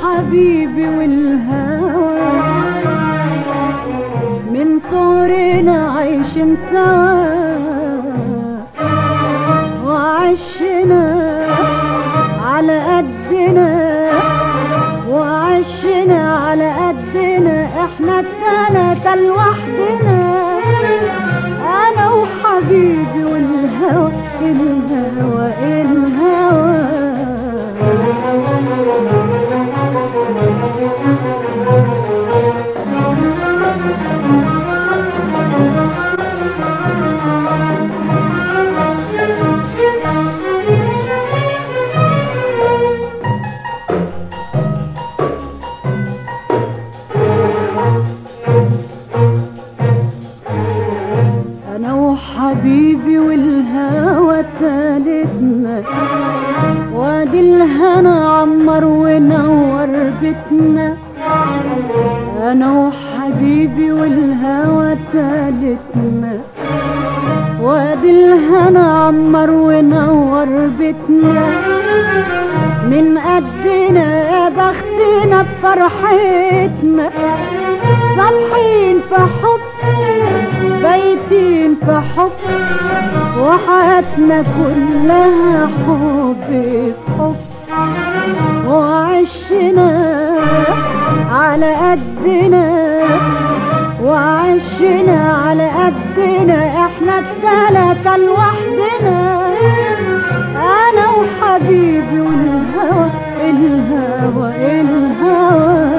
وحبيبي والهوى من صغرنا عايشين سوا، وعشنا على قدنا وعشنا على قدنا، احنا التلاتة لوحدنا، انا وحبيبي والهوى الهوى الهوى. انا وحبيبي والهوى تالتنا، وادي الهنا عمر ونور بيتنا. انا وحبيبي والهوى تالتنا، وادي الهنا عمر ونور بيتنا. من قدنا يا بختنا بفرحتنا، صابحين في حب بايتين في حب، وحياتنا كلها حب في حب. وعشنا على قدنا وعشنا على قدنا، احنا التلاتة لوحدنا، انا وحبيبي والهوى الهوى الهوى.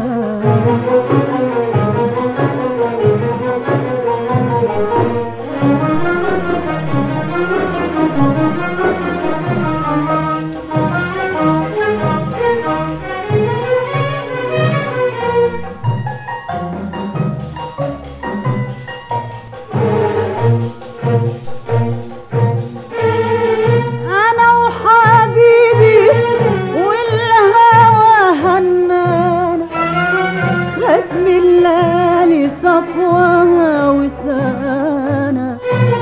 صفوها وسانا،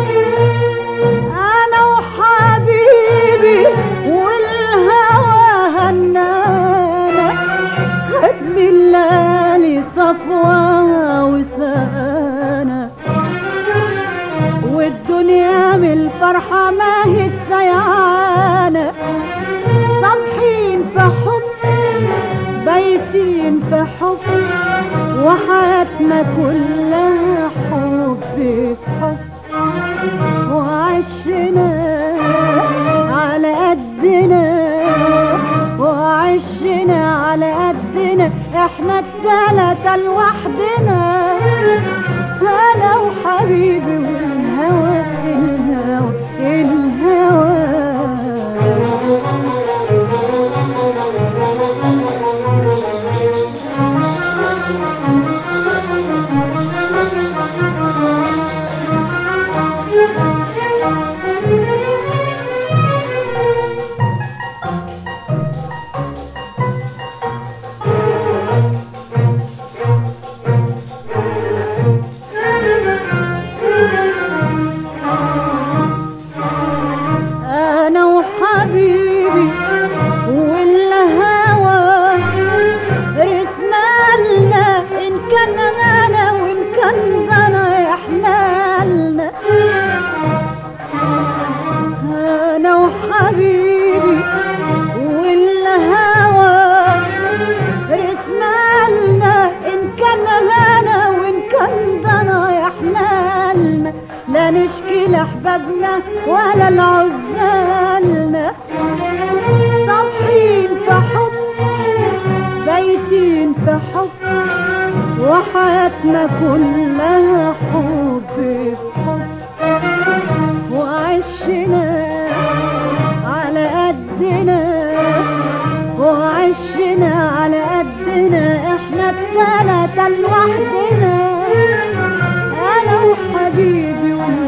انا وحبيبي والهوى هنانا، ختم الليالي صفوها وسانا. والدنيا من الفرحة ما هي السيعانة، صابحين في حب بايتين في حب، وحياتنا كلها حب في حب. وعشنا على قدنا وعشنا على قدنا، احنا التلاتة لوحدنا، انا وحبيبي والهوى الهوى الهوى. انا وحبيبي والهوى رسمالنا، ان كان انا وان كان انا احنا لنا. انا وحبيبي والهوى رسمالنا، ان كان انا وان كان انا احنا لنا. لا نشكي لاحبابنا ولا العزالنا، صابحين في حب بايتين في حب، وحياتنا كلها حب في حب. وعشنا على قدنا وعشنا على قدنا، احنا التلاتة لوحدنا، انا وحبيبي